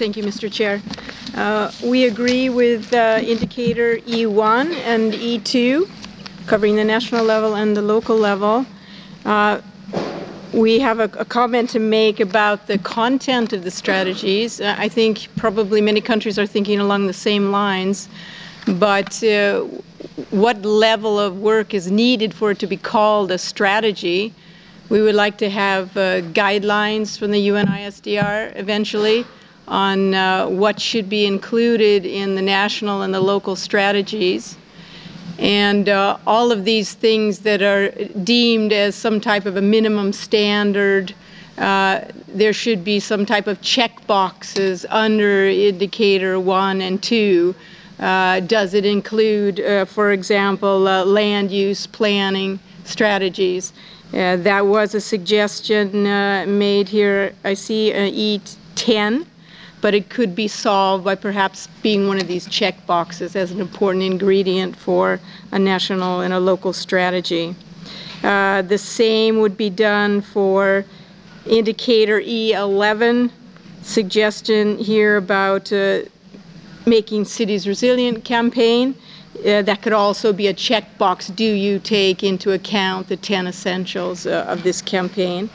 Thank you, Mr. Chair. We agree with indicator E1 and E2, covering the national level and the local level. We have a comment to make about the content of the strategies. I think probably many countries are thinking along the same lines, but what level of work is needed for it to be called a strategy? We would like to have guidelines from the UNISDR eventually on what should be included in the national and the local strategies. And all of these things that are deemed as some type of a minimum standard, there should be some type of check boxes under indicator 1 and 2. Does it include, for example, land use planning strategies? That was a suggestion made here, I see E10, but it could be solved by perhaps being one of these check boxes as an important ingredient for a national and a local strategy. The same would be done for indicator E11, suggestion here about making cities resilient campaign. That could also be a checkbox. Do you take into account the 10 essentials of this campaign?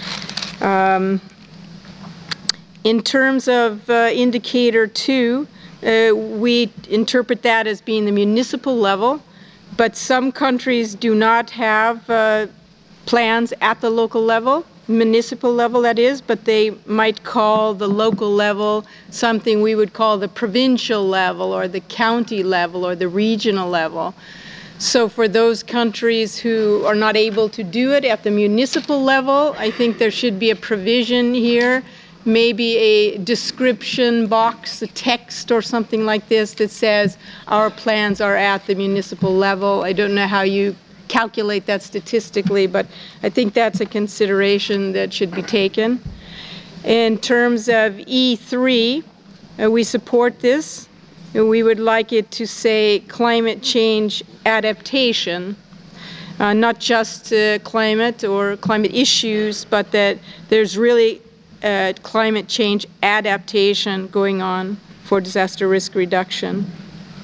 In terms of indicator 2, we interpret that as being the municipal level, but some countries do not have plans at the local level, municipal level that is, but they might call the local level something we would call the provincial level or the county level or the regional level. So for those countries who are not able to do it at the municipal level, I think there should be a provision here, maybe a description box, a text or something like this that says our plans are at the municipal level. I don't know how you calculate that statistically, but I think that's a consideration that should be taken. In terms of E3, we support this. We would like it to say climate change adaptation, not just climate or climate issues, but that there's really climate change adaptation going on for disaster risk reduction.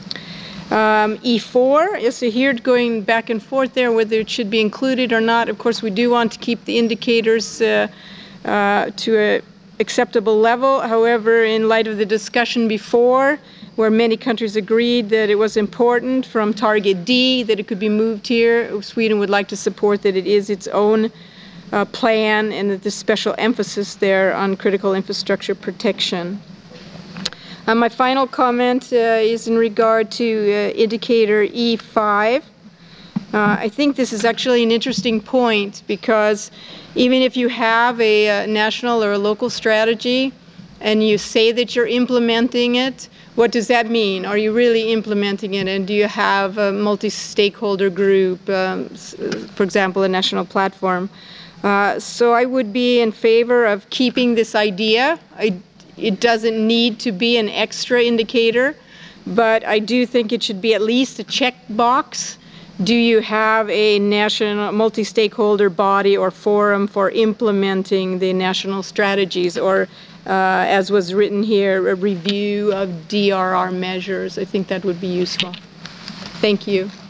E4 is here going back and forth there whether it should be included or not. Of course, we do want to keep the indicators to an acceptable level. However, in light of the discussion before, where many countries agreed that it was important from target D that it could be moved here, Sweden would like to support that it is its own plan and that there's special emphasis there on critical infrastructure protection. My final comment is in regard to indicator E5. I think this is actually an interesting point because even if you have a national or a local strategy and you say that you're implementing it, what does that mean? Are you really implementing it, and do you have a multi-stakeholder group, for example, a national platform? So I would be in favor of keeping this idea. It doesn't need to be an extra indicator, but I do think it should be at least a check box. Do you have a national multi-stakeholder body or forum for implementing the national strategies, or as was written here, a review of DRR measures? I think that would be useful. Thank you.